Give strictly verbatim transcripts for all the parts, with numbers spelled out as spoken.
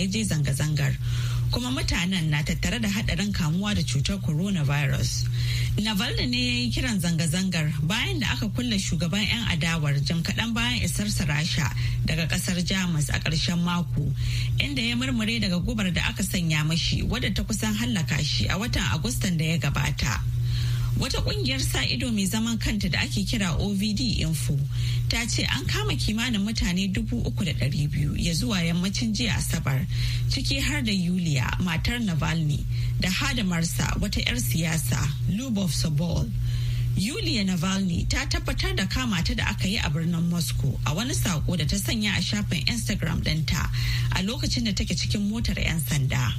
ya je zanga-zangar. Kuma mutanen na tattare da haɗarin kamuwa da cutar coronavirus. Navalny ne ya yi kiran zanga-zangar bayan da aka kulle shugaban 'yan adawar jim kaɗan bayan isarsa Rasha daga ƙasar Jamus a ƙarshen mako, inda ya murmure daga gubar da aka sanya mashi wadda ta kusan hallaka shi a watan Agustan da ya gabata. Wata kungiyar sa ido mai zaman kanta da ake kira O V D Info ta ce an kama kimanin mutane dubu uku da ɗari biyu ya zuwa yammacin jiya Asabar, ciki har da Yulia, matar Navalny, da hadamarsa wata 'yar siyasa, Lyubov Sobol. Yulia Navalny ta tabbatar da kama ta da aka yi a birnin Moscow a wani sako da ta sanya a shafin Instagram ɗinta a lokacin da take cikin motar 'yan sanda.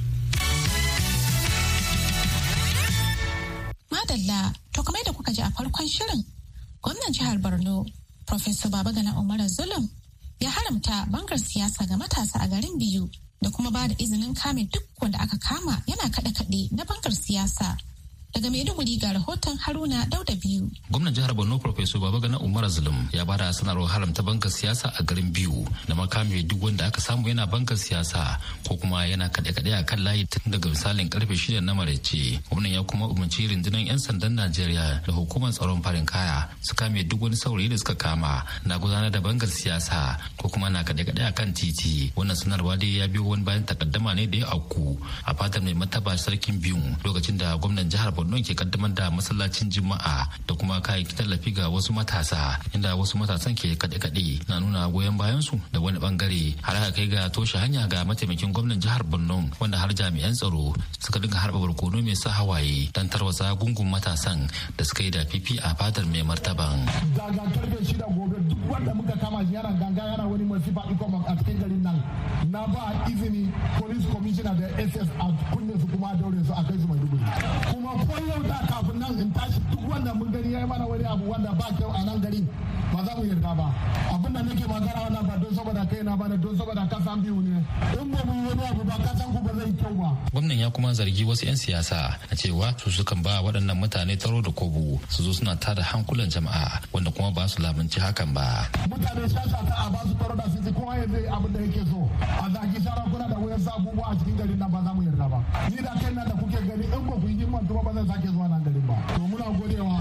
Madalla, to kamar da kuka ji a farkon shirin, gwamnan jihar Borno, Professor Babagana Umar Zulum, ya haramta bangar siyasa ga matasa a garin Biyu da kuma ba da izinin kame duk wanda aka kama yana kaɗe-kaɗe na bangar siyasa. Daga Maiduguri ga rahoton Haruna Dauda Biyu. Gwamnan jihar Borno Professor Babagana Umar Zulum ya bada sanarwar haramta bankar siyasa a garin Biyu da makame duk wanda aka samu yana bankar siyasa ko kuma yana kaɗe-kaɗe a kan layi tun daga misalin karfe shida na maraice. Gwamnan ya kuma umarci rundunar 'yan sandan Najeriya da hukumar tsaron farin kaya su kame duk wani saurayi da suka kama na gudanar da bankar siyasa ko kuma na kaɗe-kaɗe a kan titi. Wannan sanarwa dai ya biyo wani bayan takaddama ne da ya auku a fadar mai martaba sarkin Biyu lokacin da gwamnan jihar Borno Borno ke kaddamar da masallacin Juma'a da kuma kayayyaki tallafi ga wasu matasa, inda wasu matasan ke kaɗe-kaɗe na nuna goyon bayan su da wani bangare har aka kai ga toshe hanya ga mataimakin gwamnan jihar Borno, wanda har jami'an tsaro suka dinga harba barkono mai sa hawaye dan tarwatsa gungun matasan da suka yi da fifi a fadar mai martaban. Daga karfe shida gobe duk wanda muka kama shi yana ganga yana wani masifa ikon a cikin garin nan na ba izini police commissioner da S S a kunne su kuma daure su a kai su Maiduguri. Kuma ko yau da kafin nan in tashi duk wanda mun gani yayi mana wani abu wanda ba kyau a nan garin ba za mu yarda ba. Abin da nake magana wannan ba don saboda kai na ba don saboda kasan Biyu ne. In ba mu yi wani abu ba kasan ku ba zai kyau ba. Gwamnan ya kuma zargi wasu 'yan siyasa na cewa su sukan ba waɗannan mutane taro da kobo su zo suna tada hankulan jama'a wanda kuma ba su lamunci hakan ba. Mutane shasha ta a ba su taro da sisi kowa ya zai abin da yake so. A zagi sarakuna da wayan abubuwa a cikin garin nan ba za mu yarda ba. Ni da kai na da kuke gani in ba ku yi himman ba zan sake zuwa nan garin ba. To muna godewa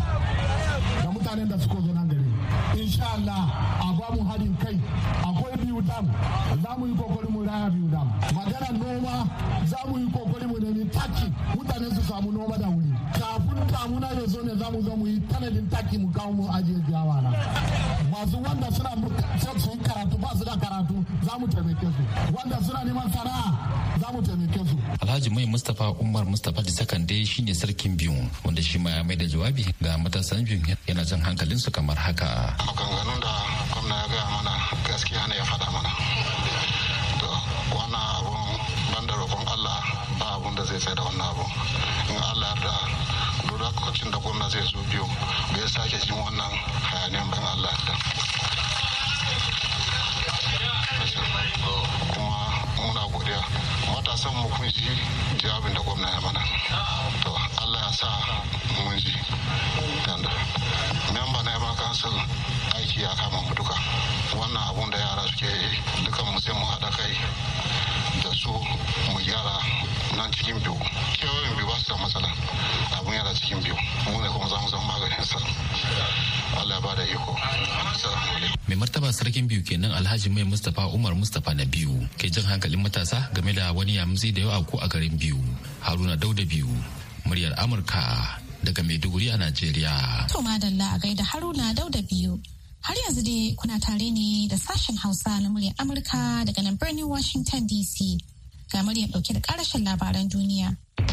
da mutanen da suka zo nan garin. Insha Allah a ba mu haɗin kai. Akwai Biyu dam, za mu yi kokari mu raya Biyu dam. Magana noma za mu yi kokari mu nemi taki mutane su samu noma da wuri. Kafin damuna ya zo ne za mu zo mu yi tanadin taki mu kawo mu ajiye jawa na. Masu wanda suna su yi karatu ba su da karatu za mu taimake su. Wanda suna neman sana'a za mu taimake su. Alhaji Mai Mustapha Umar Mustapha da Sakande shine sarkin Biyu wanda shi ma ya mai da jawabi ga matasan Biyu yana jan hankalinsu kamar haka. Maganganun da gwamna ya gaya mana gaskiya ne ya faɗa mana. To wannan abun banda roƙon Allah ba abun da zai tsaye da wannan abu. In Allah yarda duk lokacin da gwamna zai zo Biyu bai sake jin wannan hayaniyan ban Allah yarda. Kuma muna godiya matasan mu kun ji jawabin da gwamna ya mana. To Allah ya sa mun ji. Memba na yaba kansil aiki ya kama mu duka. Wannan abun da yara suke yi dukan mu sai mu haɗa kai da su mu gyara nan cikin Biyu. Kewayen Biyu ba su da matsala. Abun yana cikin Biyu. Mu ne kuma za mu zama maganin sa. Allah ya ba da iko. Mai martaba sarkin Biyu kenan Alhaji Mai Mustapha Umar Mustapha na Biyu ke jan hankalin matasa game da wani yamutsi da yawa ko a garin Biyu. Haruna Dauda Biyu, muryar Amurka daga Maiduguri a Najeriya. To madalla a gaida Haruna Dauda Biyu. Har yanzu dai kuna tare ne da sashen Hausa na muryar Amurka daga nan birnin Washington D C. Ga muryar dauke da karashin labaran duniya.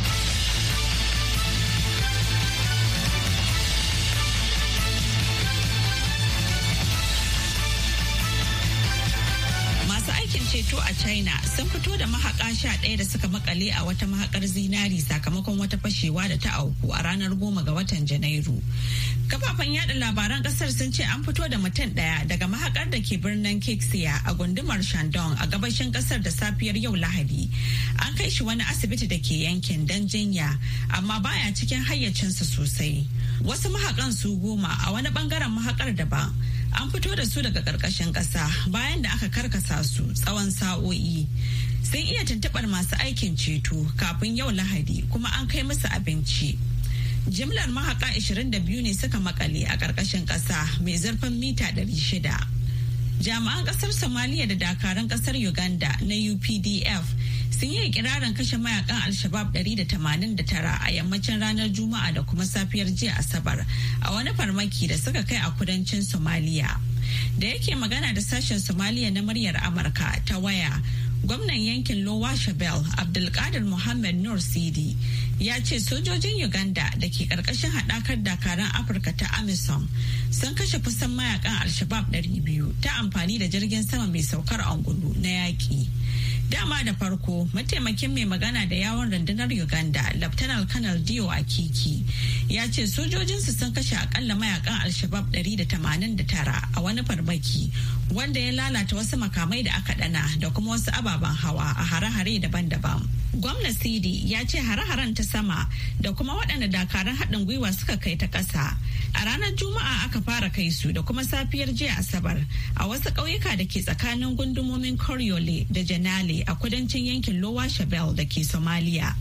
ceto a China sun fito da mahaƙa sha ɗaya da suka makale a wata mahaƙar zinari sakamakon wata fashewa da ta auku a ranar goma ga watan Janairu. Kafafen yada labaran ƙasar sun ce an fito da mutum ɗaya daga mahaƙar da ke birnin Kexia a gundumar Shandong a gabashin ƙasar da safiyar yau Lahadi. An kai shi wani asibiti da ke yankin don jinya, amma baya cikin hayyacinsa sosai. Wasu mahaƙan su goma a wani ɓangaren mahaƙar daban. An fito da su daga ƙarƙashin ƙasa bayan da aka karkasa su tsawon sa'o'i. sun iya tuntuɓar masu aikin ceto kafin yau Lahadi kuma an kai musu abinci. Jimlar mahaƙa ashirin da biyu ne suka makale a ƙarƙashin ƙasa mai zurfin mita ɗari shida. Jami'an ƙasar Somaliya da dakaran ƙasar Uganda na U P D F sun yi ikirarin kashe mayakan Al-Shabaab ɗari da tamanin da tara a yammacin ranar Juma'a da kuma safiyar jiya Asabar a wani farmaki da suka kai a kudancin Somaliya. Da yake magana da sashen Somaliya na muryar Amurka ta waya, gwamnan yankin Lower Shabelle Abdulkadir Muhammad Nur Sidi ya ce sojojin Uganda da ke karkashin haɗakar dakaran Afirka ta AMISOM sun kashe kusan mayakan Al-Shabaab ɗari biyu ta amfani da jirgin sama mai saukar angulu na yaƙi. Dama da farko mataimakin mai magana da yawon rundunar Uganda Lieutenant Colonel Dio Akiki ya ce sojojinsu sun kashe akalla mayakan Al-Shabaab ɗari da tamanin da tara a wani farmaki wanda ya lalata wasu makamai da aka dana da kuma wasu ababen hawa a hare-hare daban-daban. Gwamna Sidi ya ce hare-haren ta sama da kuma waɗanda dakaran haɗin gwiwa suka kai ta ƙasa. A ranar Juma'a aka fara kai su da kuma safiyar jiya Asabar a wasu ƙauyuka da ke tsakanin gundumomin Koryole da Janale a kudancin yankin Lower Shabelle da ke Somalia.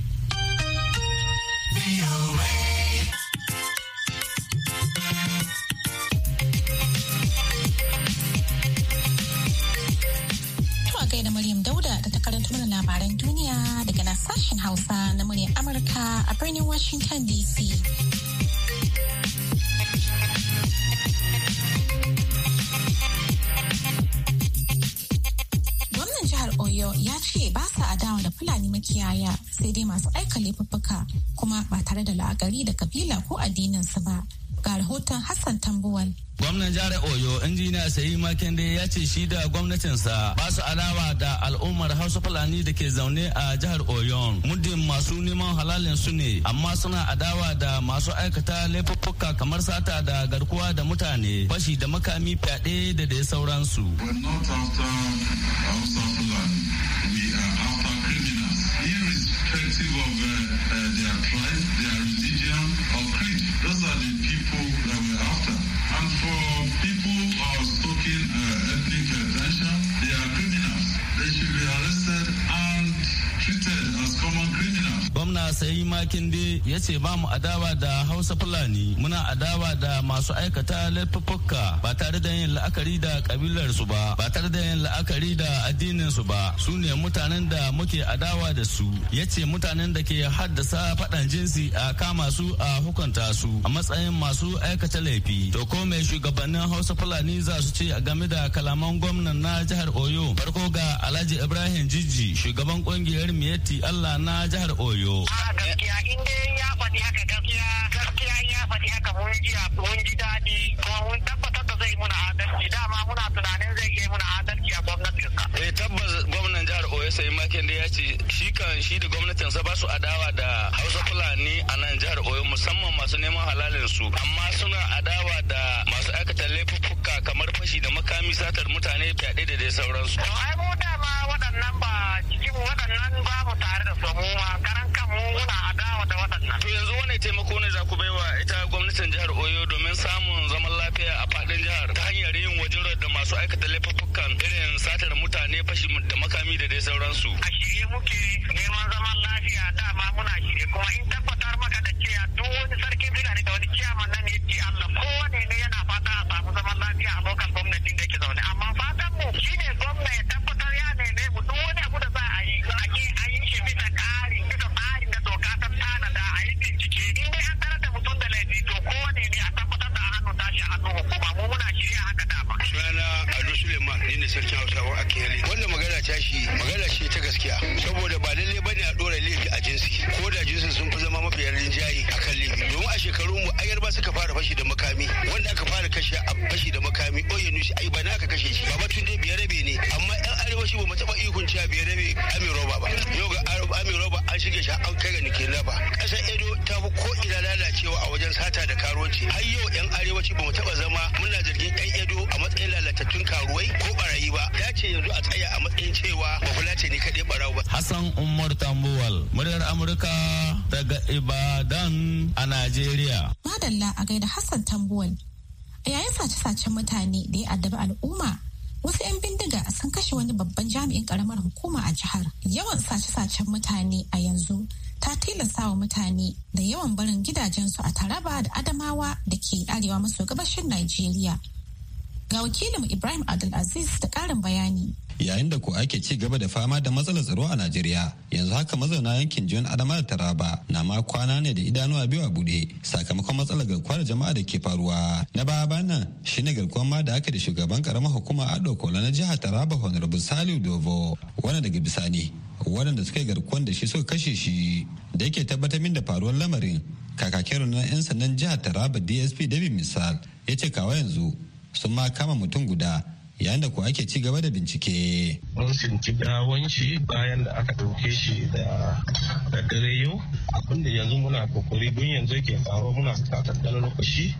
Da Maryam Dauda da ta karanta mana labaran duniya daga nan sashen Hausa na muryar Amurka a birnin Washington D C. Gwamnan jihar Oyo ya ce ba sa adawa da Fulani makiyaya sai dai masu aika laifuffuka kuma ba tare da la'akari da kabila ko addininsu ba. Ga rahoton Hassan Tambuwal. Gwamnan jihar Oyo, injiniya Sayi Makinde ya ce shi da gwamnatinsa ba su adawa da al'ummar Hausa Fulani da ke zaune a jihar Oyo. Muddin masu neman halalin su ne, amma suna adawa da masu aikata laifuffuka kamar sata da garkuwa da mutane, fashi da makami, fyaɗe da dai sauransu. We're not after Hausa Fulani. We are after criminals, irrespective of uh, uh, their tribe, their religion, or creed. Those are the people that we're after. And for people who are stoking uh, ethnic tension, they are criminals. They should be arrested and treated as common criminals. Gwamna Sayi Makinde ya ce ba mu adawa da Hausa Fulani, muna adawa da masu aikata laifuffuka ba tare da yin la'akari da kabilar su ba, ba tare da yin la'akari da addinin su ba. Su ne mutanen da muke adawa da su. Ya ce mutanen da ke haddasa faɗan jinsi a kama su a hukunta su a matsayin masu aikata laifi. To ko mai shugabannin Hausa Fulani za su ce a game da kalaman gwamnan na jihar Oyo? Farko ga Alhaji Ibrahim Jijji, shugaban kungiyar Miyetti Allah na jihar Oyo. A gaskiya in dai ya faɗi haka gaskiya gaskiya ya faɗi haka mun ji mun ji daɗi kuma mun tabbatar da zai muna adalci dama muna tunanin zai yi muna adalci a gwamnatinsa. Eh tabbas gwamnan jihar Oyo Sayi Makinde ya ce shi kan shi da gwamnatinsa ba su adawa da Hausa Fulani a nan jihar Oyo musamman masu neman halalin su amma suna adawa da masu aikata laifuffuka kamar fashi da makami, satar mutane, fyaɗe da dai sauransu. To ai mu dama waɗannan ba cikin waɗannan ba mu tare da su mu ma karan kanmu muna adawa da waɗannan. To yanzu wani taimako ne za ku baiwa ita gwamnatin jihar Oyo domin samun zaman lafiya a faɗin jihar ta hanyar yin wajirar da masu aikata laifuffukan irin satar mutane, fashi da makami da dai sauransu. A shirye muke neman zaman lafiya dama muna shirye kuma in tabbatar maka da cewa duk wani sarkin birane da wani ciyaman nan yake Allah kowane ne yana fata a samu zaman lafiya a lokacin gwamnatin da yake zaune amma fatan mu shine gwamna ya tabbatar ya neme mu duk wani abu da za a yi a ke a yi shi bisa ƙari bisa tsarin da doka ta tanada a yi bincike in dai an tarar da mutum da laifi to kowane ne a tabbatar da hannu tashi hannu hukuma mu muna shirya haka dama. Sunana Ado Suleiman ni ne sarkin Hausawa a Kele. Wannan magana ta shi magana ce ta gaskiya saboda ba lalle bane a dora laifi a jinsi ko da jinsin sun fi zama mafi rinjaye a kan laifi domin a shekarun mu ayar ba suka fara fashi da makami wanda aka fara kashe a fashi da makami oye nushi ai ba na aka kashe shi ba batun dai biyar rabe ne amma yan arewaci ba mu taba ikon cewa biyar rabe Ami Roba ba yau ga Ami Roba an shige shi an kai ga nike ba kasar Edo ta fi ko ina lalacewa a wajen sata da karuwanci har yau yan arewaci ba mu taba zama muna zargin yan Edo a matsayin lalatattun karuwai ko barayi ba ya ce yanzu a tsaya a matsayin cewa ba fulace ne kadai barawo ba. Hassan Umar Tambuwal muryar Amurka daga Ibadan a Najeriya. Madalla a gaida Hassan Tambuwal. A yayin sace-sacen mutane da ya addabi al'umma wasu 'yan bindiga sun kashe wani babban jami'in karamar hukuma a jihar. Yawan sace-sacen mutane a yanzu ta tilasta wa mutane da yawan barin gidajensu a Taraba da Adamawa da ke arewa maso gabashin Najeriya. Ga wakilin Ibrahim Abdulaziz da ƙarin bayani. Yayin da ko ake ci gaba da fama da matsalar tsaro a Najeriya, yanzu haka mazauna yankin John Adama da Taraba na ma kwana ne da idanuwa biyu a bude sakamakon matsalar garkuwa da jama'a da ke faruwa. Na baya bayan shine garkuwar ma da aka da shugaban karamar hukuma Ado Kola na jihar Taraba Honorable Saliu Dovo, wanda daga bisani waɗanda suka yi garkuwan da shi suka kashe shi, da yake tabbatar min da faruwar lamarin. Kakakin rundunar 'yan sandan jihar Taraba D S P David Misal ya ce kawo yanzu sun ma kama mutum guda yayin da ko ake ci gaba da bincike. Mun sinci gawan shi bayan da aka ɗauke shi da dare yau, abinda yanzu muna kokari don yanzu yake faruwa muna bukatar ɗan lokaci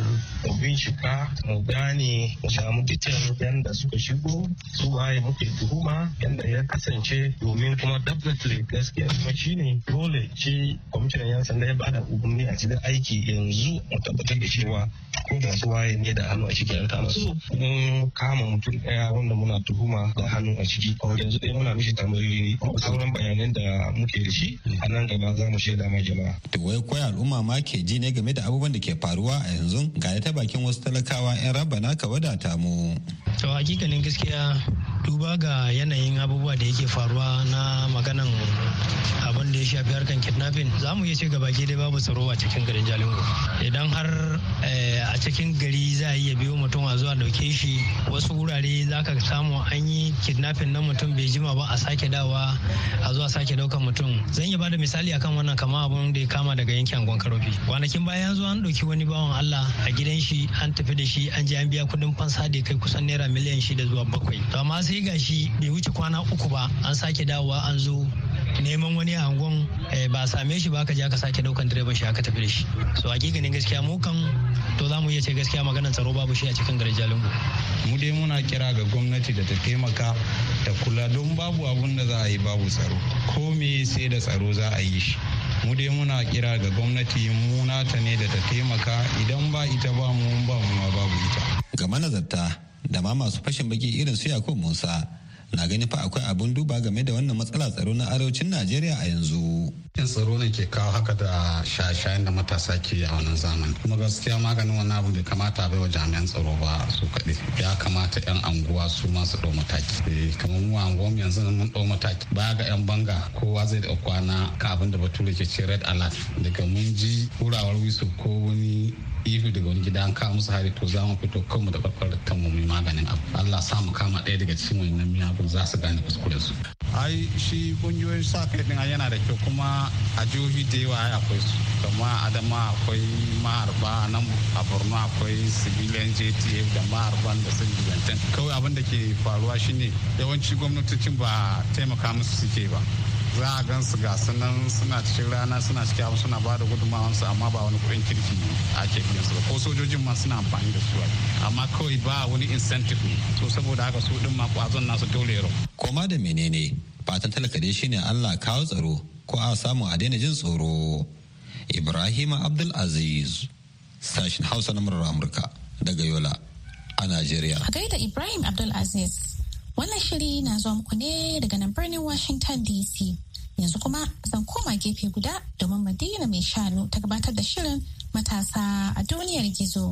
mu bincika mu gane mu samu detail yadda suka shigo su waye muke tuhuma yadda ya kasance, domin kuma definitely gaskiya kuma shine dole ce kwamishinan yan sanda ya bada umarni a cikin aiki yanzu mu tabbatar da cewa ko da su waye ne da hannu a cikin kama su. Mun kama mutum ɗaya wanda muna tuhuma da hannu a ciki yanzu dai muna mishi tambayoyi sauran bayanan da muke da shi a nan gaba za mu shaida mai jama'a. To wai koyi al'umma ma ke ji ne game da abubuwan da ke faruwa a yanzu ga ta bakin wasu talakawa 'yan rabana ka wadata mu. To hakikanin gaskiya duba ga yanayin abubuwa da yake faruwa na maganan abin da ya shafi harkan kidnapping, za mu iya ce gaba dai babu tsaro a cikin garin Jalingo. Idan har a cikin gari za a iya biyo mutum a zuwa dauke shi, wasu wurare za ka samu an yi kidnapping na mutum bai jima ba a sake dawa a zuwa sake daukan mutum. Zan iya bada misali akan wannan kama abun da ya kama daga yankin Angon Karofi. Kwanakin bayan zuwa an dauki wani bawan Allah a gidan shi, an tafi da shi, an je an biya kudin fansa da kai kusan naira miliyan shida zuwa bakwai. To amma sai gashi bai wuce kwana uku ba an sake dawowa an zo neman wani angon ba a same shi ba, ka je aka sake daukan direban shi aka tafi da shi. So hakikanin gaskiya mu kan to za mu iya ce gaskiya maganar tsaro babu shi a cikin garin Jalingo. Mu dai muna kira ga gwamnati da ta taimaka ta kula, don babu abun da za a yi babu tsaro, ko me sai da tsaro za a yi shi. Mu dai muna kira ga gwamnati mu nata ne da ta taimaka, idan ba ita ba mu ba mu ma babu ita. Ga manazarta da ma masu fashin baki irin su Yakubu Musa na gani fa akwai abun duba game da wannan matsala tsaro na arewacin Najeriya a yanzu. Yin tsaro ne ke kawo haka da shaye-shayen da matasa ke a wannan zamani. Kuma gaskiya maganin wannan abu bai kamata bai wa jami'an tsaro ba su kaɗai. Ya kamata 'yan anguwa su ma su ɗau mataki. Kamar mu anguwan yanzu mun ɗau mataki. Baya ga 'yan banga kowa zai da kwana ka abin da bature ke ce red alert. Daga mun ji hurawar wisu ko wani ihu daga wani gida an kawo musu hari, to za mu fito kanmu da babbar kanmu mai maganin abu. Allah sa mu kama ɗaya daga cikin wannan miyagun za su gane kuskuren su. Ai shi kungiyoyin sa kai din yana da kyau, kuma a jihohi da yawa ai akwai su. Kama Adama akwai maharba, nan a Borno akwai civilian J T F da maharban da sun jibantan. Kawai abin da ke faruwa shine yawanci gwamnatocin ba taimaka musu suke ba. Za a gan su ga sunan suna cikin rana suna cikin abu suna ba da gudunmawansu, amma ba wani kuɗin kirki ake biyan su ba, ko sojojin ma suna amfani da su amma kawai ba wani incentive ne, so saboda haka su din ma kwazon nasu dole yaro. Koma da menene fatan talaka dai shine Allah kawo tsaro ko a samu a daina jin tsoro. Ibrahim Abdul Aziz, sashin Hausa na murar Amurka daga Yola a Najeriya. A gaida Ibrahim Abdul Aziz. Wannan shiri na zuwa muku ne daga nan birnin Washington D C. Yanzu kuma zan koma gefe guda domin Madina mai shanu ta gabatar da shirin matasa a duniyar gizo.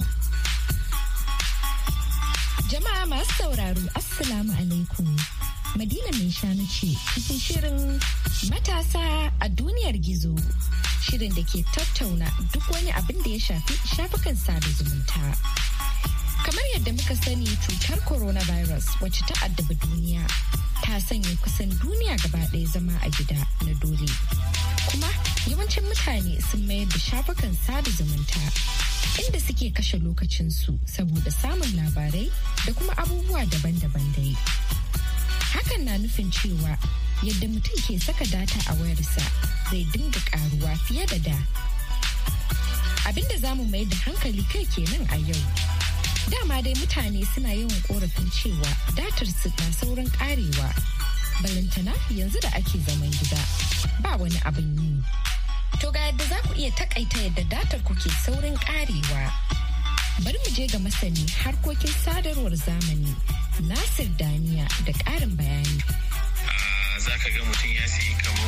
Jama'a masu sauraro, Assalamu alaikum. Madina mai shanu ce cikin shirin matasa a duniyar gizo. Shirin da ke tattauna duk wani abin da ya shafi shafukan sada zumunta. Kamar yadda muka sani, cutar coronavirus wacce ta addaba duniya ta sanya kusan duniya gaba ɗaya zama a gida na dole. Kuma yawancin mutane sun mayar da shafukan sada zumunta inda suke kashe lokacinsu saboda samun labarai da kuma abubuwa daban-daban dai. Hakan na nufin cewa yadda mutum ke saka data a wayarsa zai dinga karuwa fiye da da. Abinda za mu mayar da hankali kai kenan a yau. Dama dai mutane suna yawan korafin cewa datar su na saurin karewa. Balantana yanzu da ake zaman gida ba wani abin yi. To ga yadda za ku iya takaita yadda datar ku ke saurin karewa. bari mu je ga masani harkokin sadarwar zamani Nasir Daniya da ƙarin bayani. Za ka ga mutum ya sayi kamar